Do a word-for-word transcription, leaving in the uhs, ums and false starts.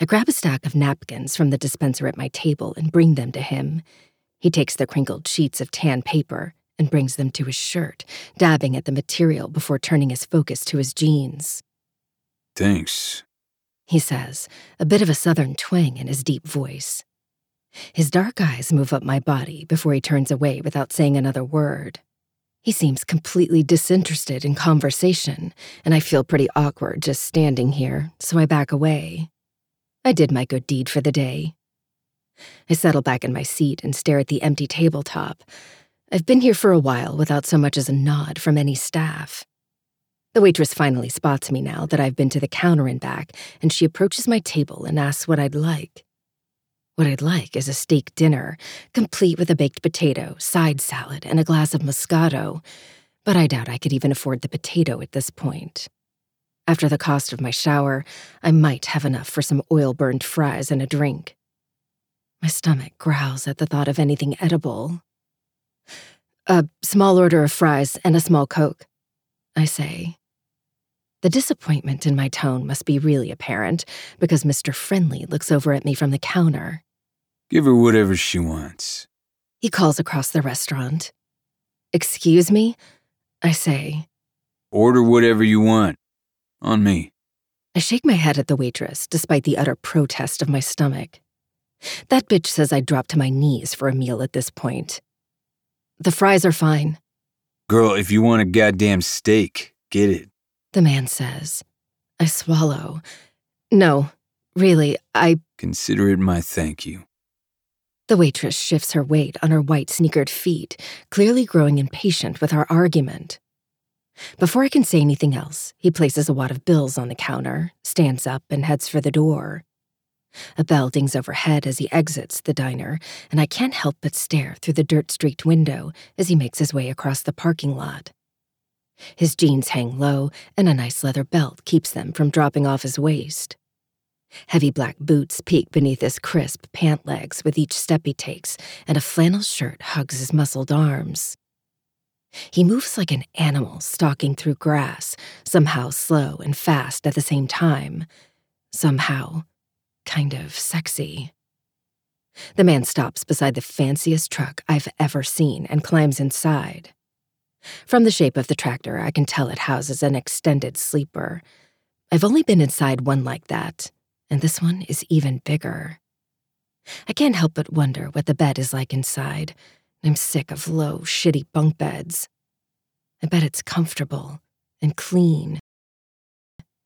I grab a stack of napkins from the dispenser at my table and bring them to him. He takes the crinkled sheets of tan paper and brings them to his shirt, dabbing at the material before turning his focus to his jeans. Thanks, he says, a bit of a southern twang in his deep voice. His dark eyes move up my body before he turns away without saying another word. He seems completely disinterested in conversation, and I feel pretty awkward just standing here, so I back away. I did my good deed for the day. I settle back in my seat and stare at the empty tabletop. I've been here for a while without so much as a nod from any staff. The waitress finally spots me now that I've been to the counter and back, and she approaches my table and asks what I'd like. What I'd like is a steak dinner, complete with a baked potato, side salad, and a glass of Moscato, but I doubt I could even afford the potato at this point. After the cost of my shower, I might have enough for some oil-burned fries and a drink. My stomach growls at the thought of anything edible. A small order of fries and a small Coke, I say. The disappointment in my tone must be really apparent because Mister Friendly looks over at me from the counter. Give her whatever she wants, he calls across the restaurant. Excuse me? I say. Order whatever you want. On me. I shake my head at the waitress, despite the utter protest of my stomach. That bitch says I'd drop to my knees for a meal at this point. The fries are fine. Girl, if you want a goddamn steak, get it, the man says. I swallow. No, really, I... Consider it my thank you. The waitress shifts her weight on her white sneakered feet, clearly growing impatient with our argument. Before I can say anything else, he places a wad of bills on the counter, stands up, and heads for the door. A bell dings overhead as he exits the diner, and I can't help but stare through the dirt-streaked window as he makes his way across the parking lot. His jeans hang low, and a nice leather belt keeps them from dropping off his waist. Heavy black boots peek beneath his crisp pant legs with each step he takes, and a flannel shirt hugs his muscled arms. He moves like an animal stalking through grass, somehow slow and fast at the same time, somehow kind of sexy. The man stops beside the fanciest truck I've ever seen and climbs inside. From the shape of the tractor, I can tell it houses an extended sleeper. I've only been inside one like that, and this one is even bigger. I can't help but wonder what the bed is like inside. I'm sick of low, shitty bunk beds. I bet it's comfortable and clean.